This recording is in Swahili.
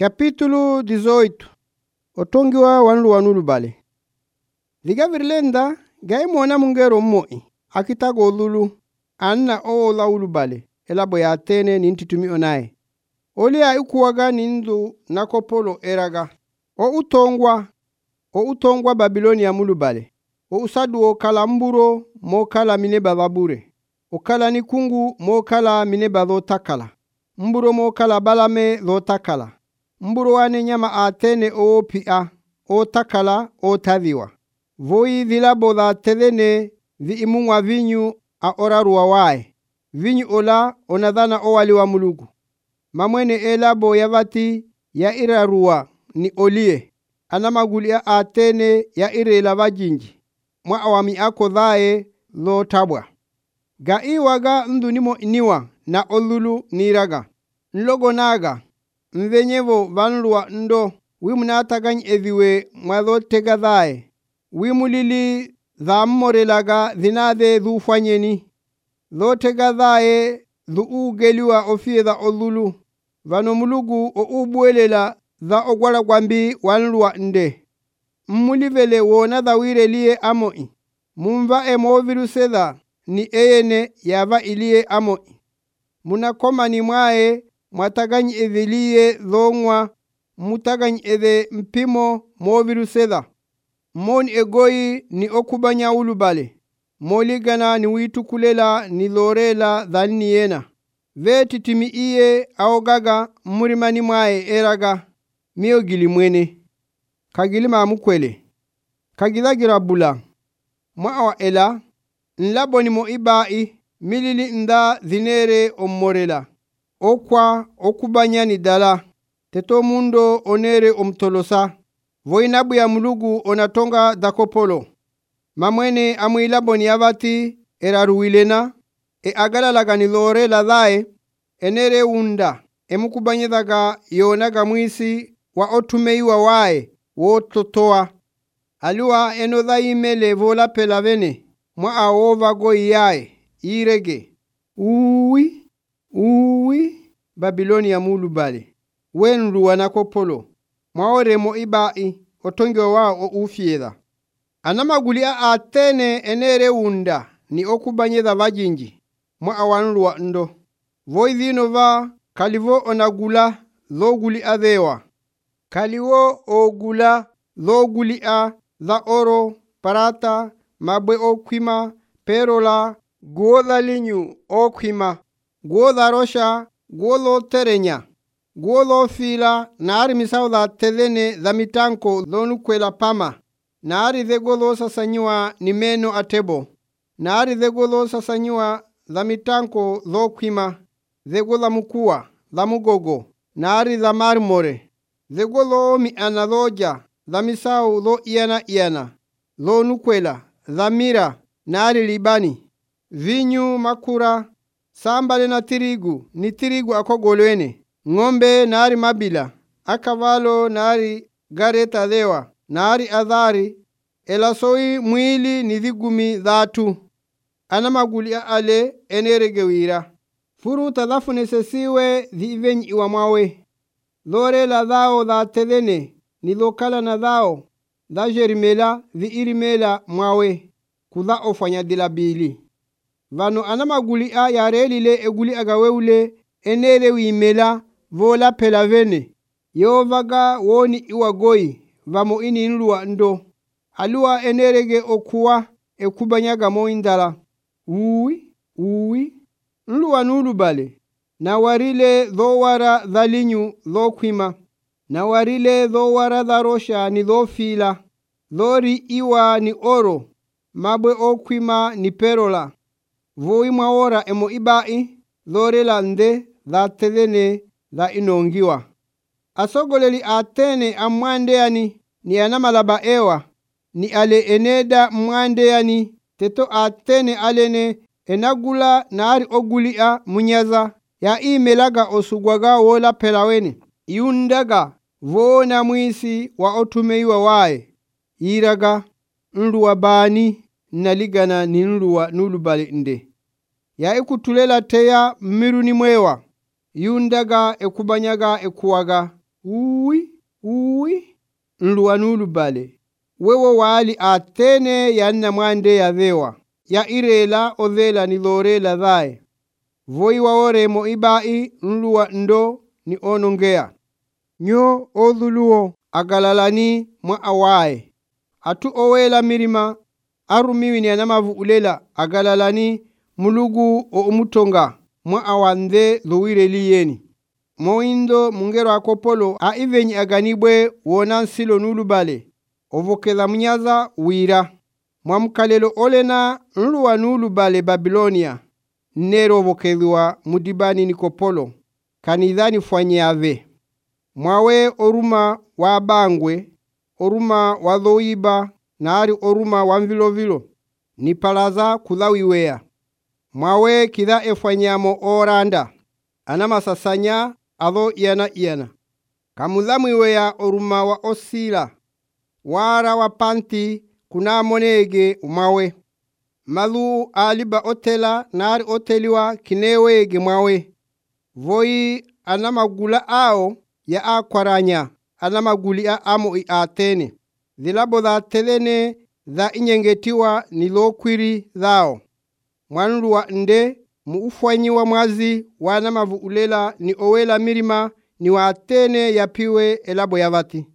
Capítulo 18. Otongiwa wanulu bale. Liga virlenda gai mona mungero moi akitago lulu anna o laulu bale elabo ya tene nintitumi onaye. Oli ya ikuwaga nindu nakopolo eraga. O utongwa Babilonia mulu bale. O usadu o kala mburo mo kala mine bababure. O kala nikungu mo kala mine balo takala. Mburo mo kala balame lo takala. Mburo wane nyama atene o pia, o takala, o taviwa. Voi vilabo la telene vi imungwa vinyu a oraruwa wae. Vinyu ola onadhana o waliwa mulugu. Mamwene elabo yavati ya iraruwa ni olie. Anamagulia atene ya irela vajinji. Mwa awami ako dhae lo tabwa. Ga iwaga ndunimo iniwa na olulu niraga. Nlogo naga. Mvenyevo vanluwa ndo wimunatagany eviwe mwadho tega dhae. Wimulili dhammorelaga dhinadhe dhufanyeni. Dho tega dhae dhu ugeliwa ofie dha olulu. Vano mulugu o ubuelela dha ogwala gwambi wanluwa nde. Mmulivele wona dha wirelie amoi. Mumva emoviruseda ni eyene yava ilie amoi. Munakoma ni mwae mwataganyi edhiliye dhongwa mutaganyi edhe mpimo moviruseda. Moni egoi ni okubanya ulubale. Moligana ni witukulela ni lorela dhani yena. Veti timi iye aogaga murimani mwae eraga. Mio gilimwene. Kagilima mukwele. Kagilagira bula. Mwa ela. Nlabo ni mo ibai. Milili nda dhinere omorela. Okwa okubanya ni dala. Teto mundo onere omtolosa. Voinabu ya mulugu onatonga dakopolo. Mamwene amuilabo ni avati eraruwilena. Agalalaga ni lore la dhae. Enere unda. Emukubanye daga yonaga mwisi wa otumeiwa wae. Wototoa. Alua enodha imele vola pelavene. Mwa aova goi yae. Irege. Uwi. Babilonia mulu bale. Wenru wanakopolo. Mwaore mo ibai. Otongyo wao o ufieda. Anamagulia atene enere unda. Ni okubanyeza vajinji. Mwa awanru wa ndo. Voidhino va. Kalivo onagula. Loguli adhewa. Kaliwo ogula. Loguli a. Dha oro. Parata. Mabwe okwima. Perola. Guodha linyu okwima. Guodha rosha. Guolo terenya. Guolo fila. Naari misao dha telene dha mitanko lonu kwela pama. Naari dhe guolo sasanyua ni meno atebo. Naari dhe guolo sasanyua dha mitanko dho kwima. Dhe guolo mukua. Dha mugogo. Naari dha marmore. Dhe guolo mi analoja. Dha misao dho iana. Lonu kwela. Dha mira. Naari libani. Vinyu makura. Sambale na tirigu, ni tirigu akogolwene. Ngombe nari mabila, akavalo nari gareta dewa, nari adhari, elasoi mwili ni dhigumi dhatu. Anamagulia ale eneregewira. Furu tadhafu nesesiwe dhivenyi iwa mawe. Lore la dhao dha tedhene, ni lokala na dhao, dha jerimela, irimela mawe, kudha ofanya dilabili. Vano anamagulia yarelile eguli agaweule enere wimela vola pelavene. Yovaga woni iwagoi vamo ini nluwa ndo. Alua enerege okuwa ekubanyaga moindala. Uwi. Nluwa nulu bale. Na warile dhowara dhalinyu dhokwima. Na warile dhowara dharosha ni dhofila. Dhori iwa ni oro. Mabwe okwima ni perola. Voi mwaora emo ibai, dhore lande, dha telene, dha inongiwa. Asogoleli atene amwandeani, ni anamalaba ewa, ni ale eneda mwandeani, teto atene alene, enagula naari ogulia munyaza, ya imelaga osugwaga wola pelawene. Yundaga, vona mwisi wa otumeiwa wae, iraga, nluwa bani, naligana ni nluwa nulubale nde. Ya ekutulela teya miru ni mwewa. Yundaga ekubanyaga ekuwaga. uwi nluwa nulubale. Wewo wali Atene yanna mwande ya dhewa. Ya irela odhela ni lorela dhae. Voi waoremo ibai nluwa ndo ni onongea. Nyo odhuluo agalalani mwa awae. Atu owela mirima arumiwi ni anamavu ulela agalalani mulugu o umutonga mwa awandhe luwire liyeni. Moindo mungero akopolo aivenyi aganibwe wonansilo nulubale. Ovokela mnyaza wira. Mwamukalelo olena nluwa nulubale Babilonia. Nero ovokelwa mudibani nikopolo. Kanidhani fwanyave. Mwawe oruma wa bangwe, oruma wa dhoiba, naari oruma wa mvilovilo. Nipalaza kudhawiwea. Mwawe kidha efwanyamo oranda. Anamasasanya adho iana. Kamudhamwiwea oruma wa osila. Wara wa panti kuna monege umawe. Malu aliba otela naari oteliwa kinewege mwawe. Voi anamagula ao ya akwaranya. Anamaguli a amo i Atene. Dhilabo dha telene dha inyengetiwa ni lokwiri dhao. Mwanuluwa nde muufwanyiwa mwazi wanamavu ulela ni owela mirima ni wa Atene yapiwe elabo yavati.